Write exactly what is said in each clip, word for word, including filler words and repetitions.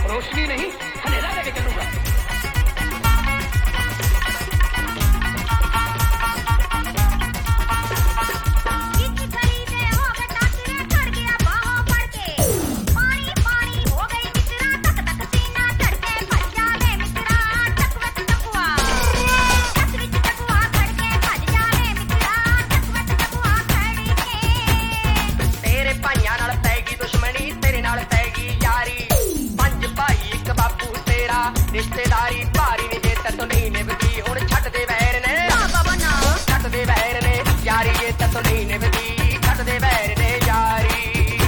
रोशनी नहीं अंधेरा लेके चलूंगा। रिश्तेदारी भारी नहीं देता तो नहीं निभती हुण छट दे वैर ने छट दे वैर ने यारी ये तो नहीं निभती छट दे वैर ने यारी।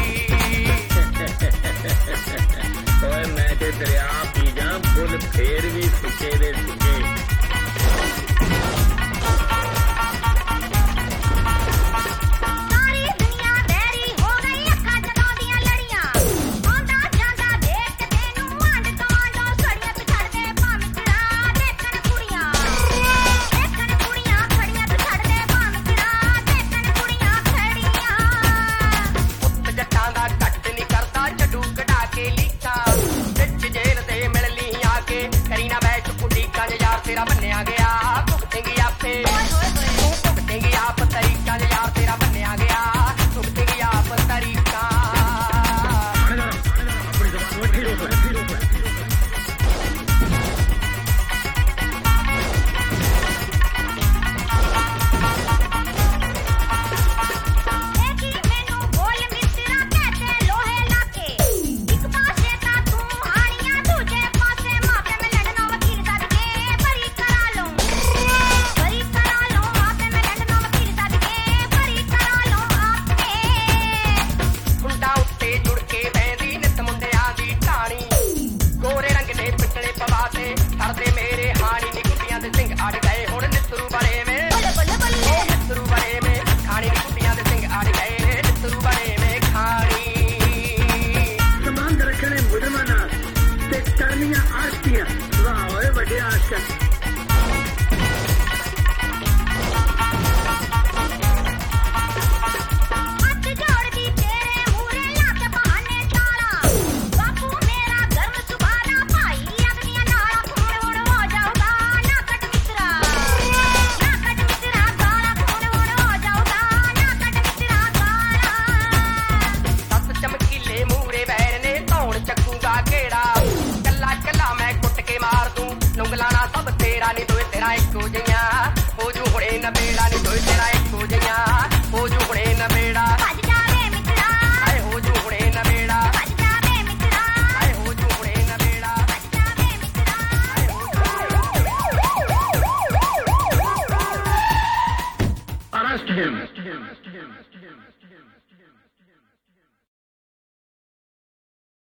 ओए मैं ते दरिया पी जा फुल फेर भी सुके दे सुके। तेरा बनया गया भुगतेंगी आपे भुगतेंगी आप तरीका यार तेरा बनया गया भुगतेंगी आप तरीका। ਉਂਗਲਾਣਾ ਸਭ ਤੇਰਾ ਨਹੀਂ ਦੋਏ ਤੇਰਾ ਇੱਕੋ ਜਿਹਾ ਹੋ ਜੂ ਹੁਣੇ ਨਵੇੜਾ ਨਹੀਂ ਦੋਏ ਤੇਰਾ ਇੱਕੋ ਜਿਹਾ ਹੋ ਜੂ ਹੁਣੇ ਨਵੇੜਾ ਭੱਜ ਜਾਵੇ ਮਿੱਤਰਾ ਆਏ ਹੋ ਜੂ ਹੁਣੇ ਨਵੇੜਾ ਭੱਜ ਜਾਵੇ ਮਿੱਤਰਾ ਆਏ ਹੋ ਜੂ ਹੁਣੇ ਨਵੇੜਾ ਭੱਜ ਜਾਵੇ ਮਿੱਤਰਾ ਆਏ ਹੋ ਜੂ Arrest him.